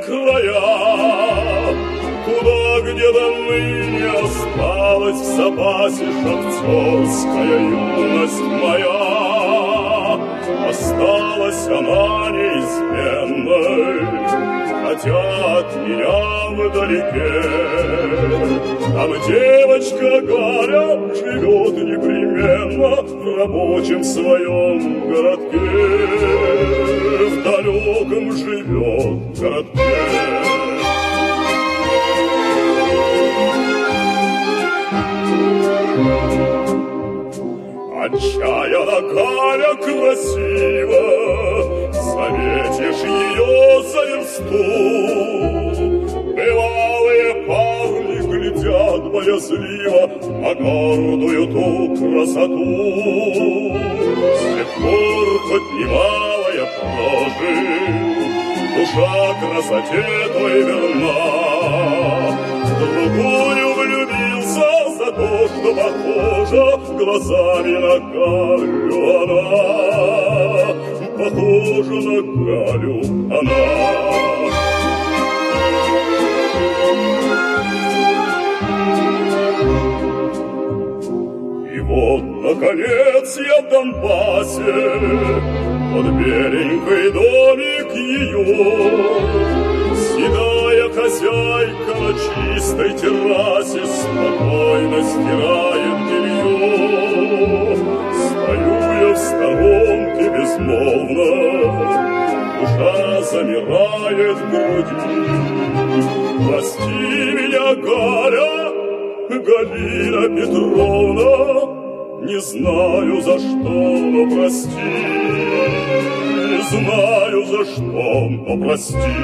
края, куда где-то ныне осталась в запасе шахтерская юность моя. Осталась она неизменной, хотя от меня вдалеке. Там девочка Галя живет непременно в рабочем своем городке, в далеком живет городке. Отчаянно Галя красива, заметишь ее за версту. Бывалые парни глядят боязливо на гордую ту красоту. С тех пор, хоть немалая прожил, душа красоте той верна. В другую влюбился за то, что похожа глазами на Галю она. Похожа на Галю она. И вот, наконец, я в Донбассе, под беленький домик ее. Седая хозяйка на чистой террасе спокойно стирает белье. Стою я в сторонке безмолвно, душа замирает в груди. Прости меня, Галя, Галина Петровна, не знаю за что, но прости. Не знаю за что, но прости.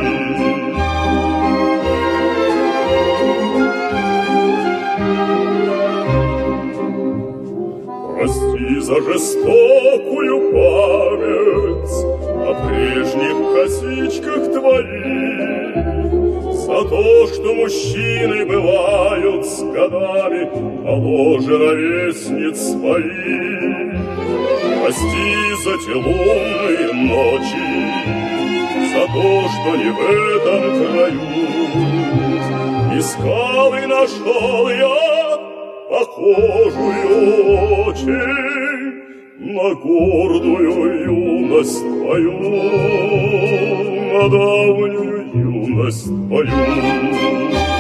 Прости за жестокую память о прежних косичках твоих, за то, что мужчины бывают с годами моложе ровесниц своих. Прости за те лунные ночи, за то, что не в этом краю. Искал и нашел я похожую очень на гордую юность твою, на давнюю юность твою.